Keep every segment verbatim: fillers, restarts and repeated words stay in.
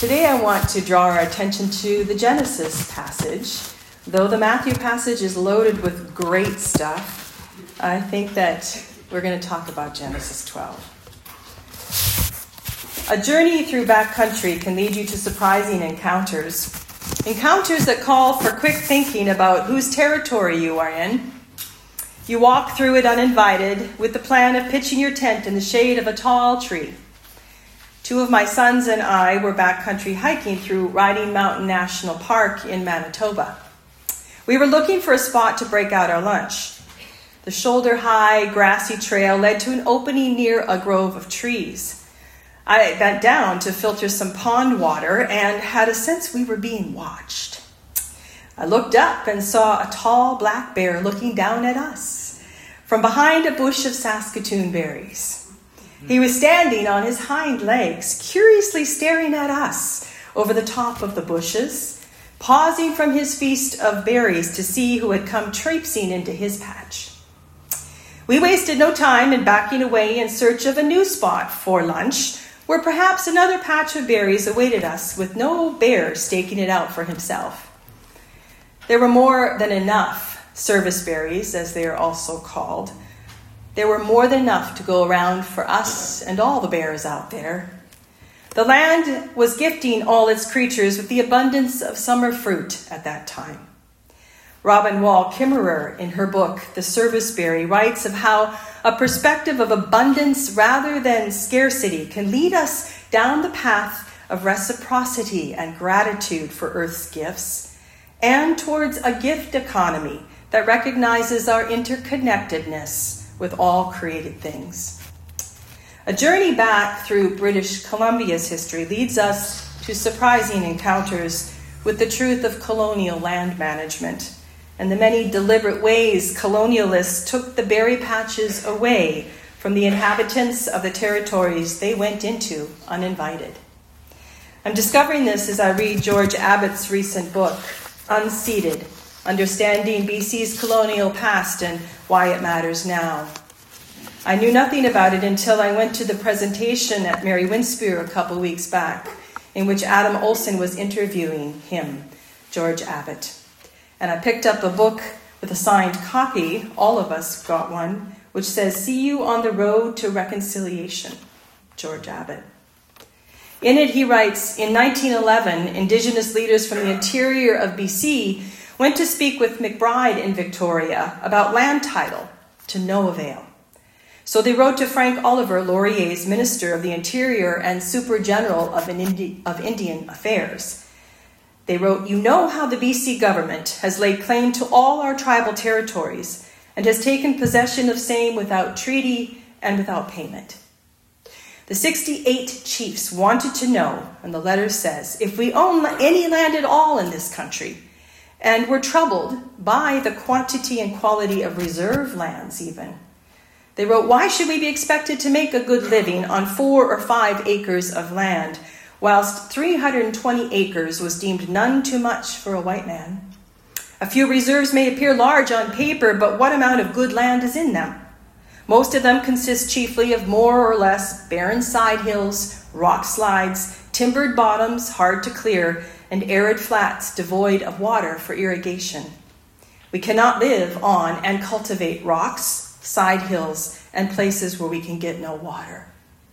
Today I want to draw our attention to the Genesis passage. Though the Matthew passage is loaded with great stuff, I think that we're going to talk about Genesis twelve. A journey through backcountry can lead you to surprising encounters. Encounters that call for quick thinking about whose territory you are in. You walk through it uninvited with the plan of pitching your tent in the shade of a tall tree. Two of my sons and I were backcountry hiking through Riding Mountain National Park in Manitoba. We were looking for a spot to break out our lunch. The shoulder-high, grassy trail led to an opening near a grove of trees. I bent down to filter some pond water and had a sense we were being watched. I looked up and saw a tall black bear looking down at us from behind a bush of Saskatoon berries. He was standing on his hind legs, curiously staring at us over the top of the bushes, pausing from his feast of berries to see who had come traipsing into his patch. We wasted no time in backing away in search of a new spot for lunch, where perhaps another patch of berries awaited us with no bear staking it out for himself. There were more than enough service berries, as they are also called. There were more than enough to go around for us and all the bears out there. The land was gifting all its creatures with the abundance of summer fruit at that time. Robin Wall Kimmerer, in her book, The Serviceberry, writes of how a perspective of abundance rather than scarcity can lead us down the path of reciprocity and gratitude for Earth's gifts, and towards a gift economy that recognizes our interconnectedness with all created things. A journey back through British Columbia's history leads us to surprising encounters with the truth of colonial land management and the many deliberate ways colonialists took the berry patches away from the inhabitants of the territories they went into uninvited. I'm discovering this as I read George Abbott's recent book, Unseated: Understanding B C's Colonial Past and Why It Matters Now. I knew nothing about it until I went to the presentation at Mary Winspear a couple weeks back, in which Adam Olson was interviewing him, George Abbott. And I picked up a book with a signed copy, all of us got one, which says, "See you on the road to reconciliation, George Abbott." In it, he writes, in nineteen eleven, Indigenous leaders from the interior of B C went to speak with McBride in Victoria about land title, to no avail. So they wrote to Frank Oliver, Laurier's Minister of the Interior and Super General of, an Indi- of Indian Affairs. They wrote, "You know how the B C government has laid claim to all our tribal territories and has taken possession of same without treaty and without payment. The sixty-eight chiefs wanted to know," and the letter says, "if we own any land at all in this country, and were troubled by the quantity and quality of reserve lands even. They wrote, why should we be expected to make a good living on four or five acres of land, whilst three hundred twenty acres was deemed none too much for a white man? A few reserves may appear large on paper, but what amount of good land is in them? Most of them consist chiefly of more or less barren side hills, rock slides, timbered bottoms hard to clear, and arid flats devoid of water for irrigation. We cannot live on and cultivate rocks, side hills, and places where we can get no water."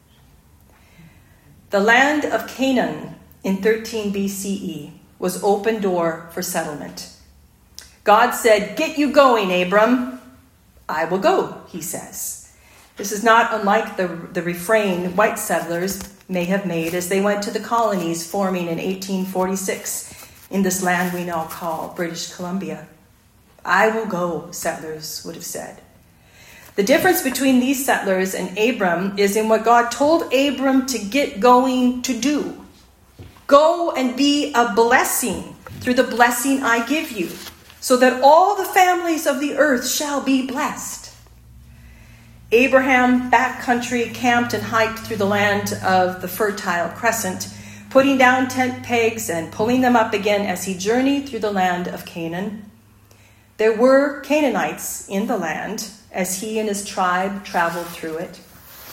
The land of Canaan in thirteen B C E was open door for settlement. God said, "Get you going, Abram." "I will go," he says. This is not unlike the, the refrain white settlers may have made as they went to the colonies forming in eighteen forty-six in this land we now call British Columbia. "I will go," settlers would have said. The difference between these settlers and Abram is in what God told Abram to get going to do. "Go and be a blessing through the blessing I give you, so that all the families of the earth shall be blessed." Abraham backcountry camped and hiked through the land of the Fertile Crescent, putting down tent pegs and pulling them up again as he journeyed through the land of Canaan. There were Canaanites in the land as he and his tribe traveled through it.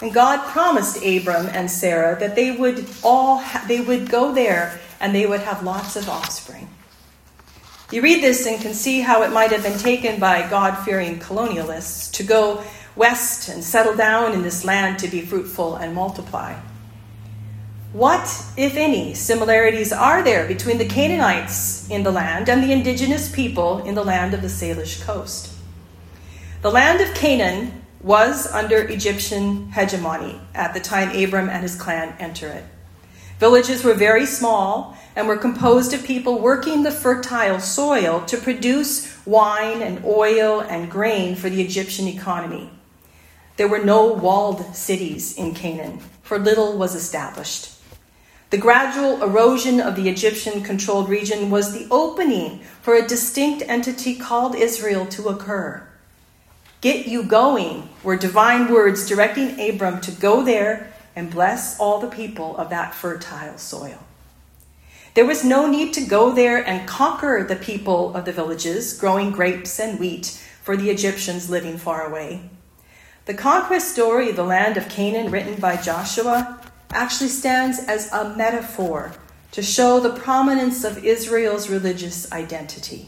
And God promised Abram and Sarah that they would all ha- they would go there and they would have lots of offspring. You read this and can see how it might have been taken by God-fearing colonialists to go west and settle down in this land to be fruitful and multiply. What, if any, similarities are there between the Canaanites in the land and the indigenous people in the land of the Salish coast? The land of Canaan was under Egyptian hegemony at the time Abram and his clan enter it. Villages were very small and were composed of people working the fertile soil to produce wine and oil and grain for the Egyptian economy. There were no walled cities in Canaan, for little was established. The gradual erosion of the Egyptian-controlled region was the opening for a distinct entity called Israel to occur. Get you going were divine words directing Abram to go there and bless all the people of that fertile soil. There was no need to go there and conquer the people of the villages, growing grapes and wheat for the Egyptians living far away. The conquest story of the land of Canaan, written by Joshua, actually stands as a metaphor to show the prominence of Israel's religious identity.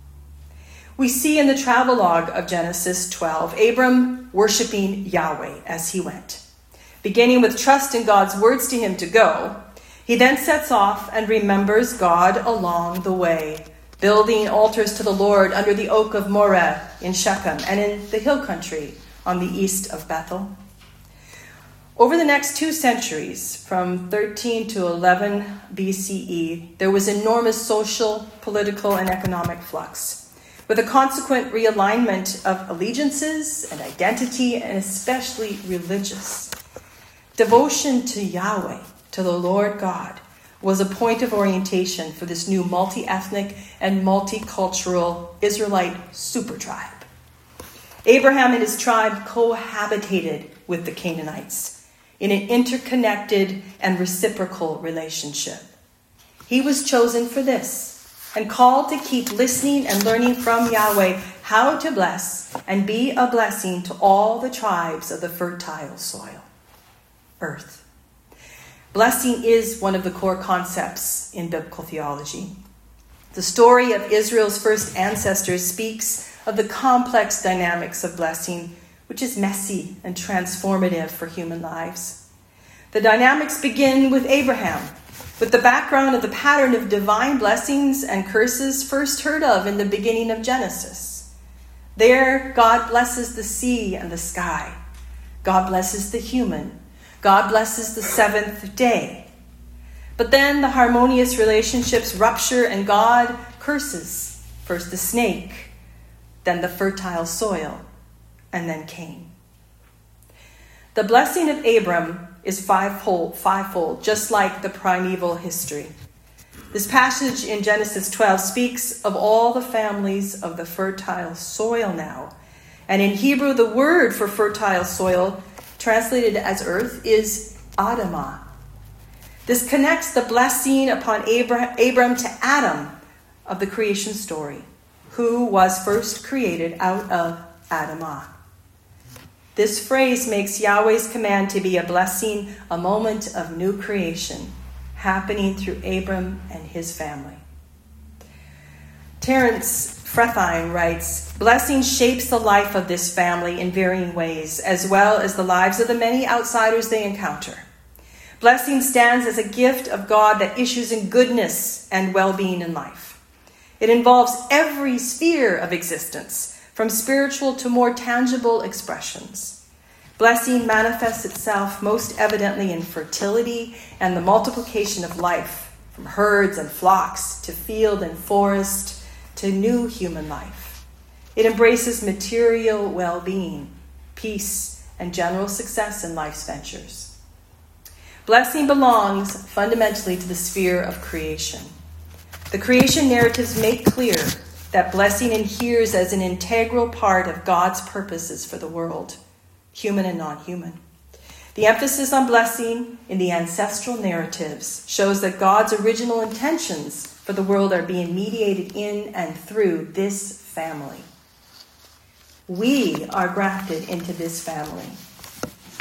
We see in the travelogue of Genesis twelve, Abram worshiping Yahweh as he went. Beginning with trust in God's words to him to go, he then sets off and remembers God along the way, building altars to the Lord under the oak of Moreh in Shechem and in the hill country on the east of Bethel. Over the next two centuries, from thirteen to eleven B C E, there was enormous social, political, and economic flux, with a consequent realignment of allegiances and identity, and especially religious. Devotion to Yahweh, to the Lord God, was a point of orientation for this new multi-ethnic and multicultural Israelite supertribe. Abraham and his tribe cohabitated with the Canaanites in an interconnected and reciprocal relationship. He was chosen for this and called to keep listening and learning from Yahweh how to bless and be a blessing to all the tribes of the fertile soil, earth. Blessing is one of the core concepts in biblical theology. The story of Israel's first ancestors speaks of the complex dynamics of blessing, which is messy and transformative for human lives. The dynamics begin with Abraham, with the background of the pattern of divine blessings and curses first heard of in the beginning of Genesis. There, God blesses the sea and the sky. God blesses the human. God blesses the seventh day. But then the harmonious relationships rupture and God curses, first the snake, then the fertile soil, and then Cain. The blessing of Abram is fivefold, fivefold, just like the primeval history. This passage in Genesis twelve speaks of all the families of the fertile soil now. And in Hebrew, the word for fertile soil, translated as earth, is Adamah. This connects the blessing upon Abram, Abram to Adam of the creation story, who was first created out of Adamah. This phrase makes Yahweh's command to be a blessing a moment of new creation, happening through Abram and his family. Terence Fretheim writes, blessing shapes the life of this family in varying ways, as well as the lives of the many outsiders they encounter. Blessing stands as a gift of God that issues in goodness and well-being in life. It involves every sphere of existence, from spiritual to more tangible expressions. Blessing manifests itself most evidently in fertility and the multiplication of life, from herds and flocks to field and forest to new human life. It embraces material well-being, peace, and general success in life's ventures. Blessing belongs fundamentally to the sphere of creation. The creation narratives make clear that blessing adheres as an integral part of God's purposes for the world, human and non-human. The emphasis on blessing in the ancestral narratives shows that God's original intentions for the world are being mediated in and through this family. We are grafted into this family.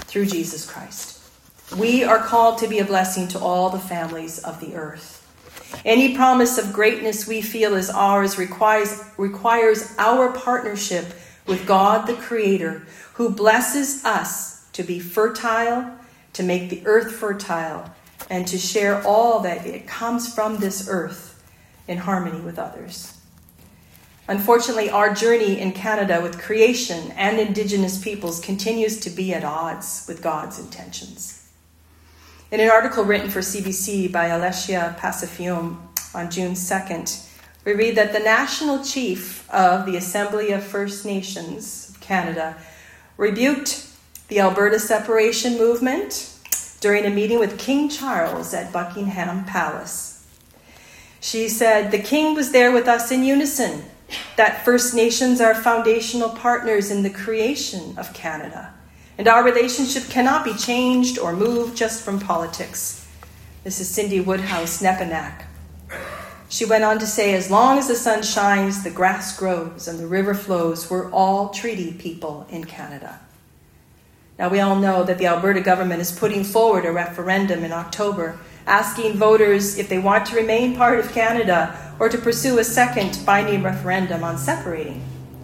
through Jesus Christ. We are called to be a blessing to all the families of the earth. Any promise of greatness we feel is ours requires, requires our partnership with God the Creator, who blesses us to be fertile, to make the earth fertile, and to share all that it comes from this earth in harmony with others. Unfortunately, our journey in Canada with creation and Indigenous peoples continues to be at odds with God's intentions. In an article written for C B C by Alessia Pacifium on June second, we read that the national chief of the Assembly of First Nations of Canada rebuked the Alberta separation movement during a meeting with King Charles at Buckingham Palace. She said, "The King was there with us in unison, that First Nations are foundational partners in the creation of Canada, and our relationship cannot be changed or moved just from politics." This is Cindy Woodhouse-Nepinak. She went on to say, "As long as the sun shines, the grass grows, and the river flows, we're all treaty people in Canada." Now, we all know that the Alberta government is putting forward a referendum in October, asking voters if they want to remain part of Canada or to pursue a second binding referendum on separating.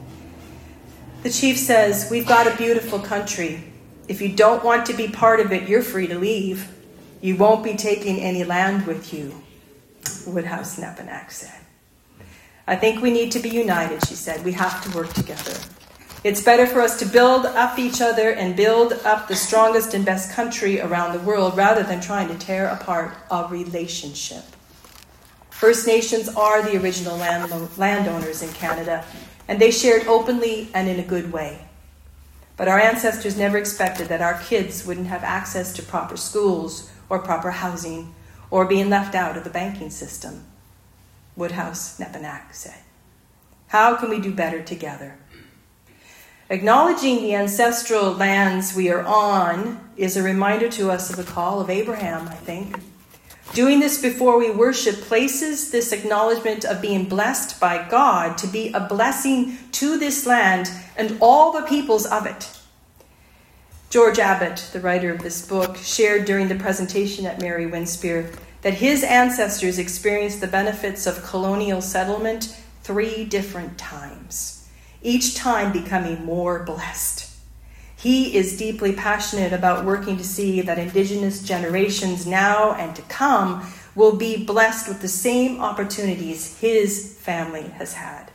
The chief says, "We've got a beautiful country. If you don't want to be part of it, you're free to leave. You won't be taking any land with you," Woodhouse-Nepinak said. "I think we need to be united," she said. "We have to work together. It's better for us to build up each other and build up the strongest and best country around the world rather than trying to tear apart a relationship." First Nations are the original land, landowners in Canada, and they shared openly and in a good way. But our ancestors never expected that our kids wouldn't have access to proper schools or proper housing or being left out of the banking system, Woodhouse-Nepinak said. How can we do better together? Acknowledging the ancestral lands we are on is a reminder to us of the call of Abraham, I think. Doing this before we worship places this acknowledgement of being blessed by God to be a blessing to this land and all the peoples of it. George Abbott, the writer of this book, shared during the presentation at Mary Winspear that his ancestors experienced the benefits of colonial settlement three different times, each time becoming more blessed. He is deeply passionate about working to see that Indigenous generations now and to come will be blessed with the same opportunities his family has had.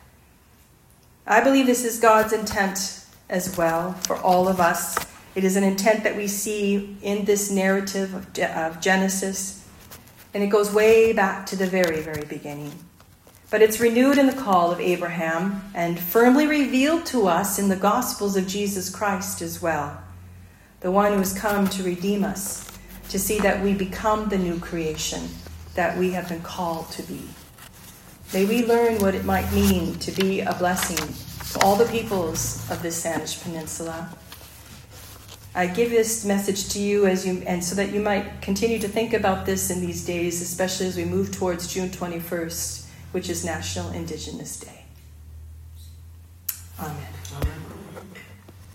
I believe this is God's intent as well for all of us. It is an intent that we see in this narrative of, of Genesis, and it goes way back to the very, very beginning. But it's renewed in the call of Abraham and firmly revealed to us in the Gospels of Jesus Christ as well, the one who has come to redeem us, to see that we become the new creation that we have been called to be. May we learn what it might mean to be a blessing to all the peoples of this Saanich Peninsula. I give this message to you as you, and so that you might continue to think about this in these days, especially as we move towards June twenty-first, which is National Indigenous Day. Amen.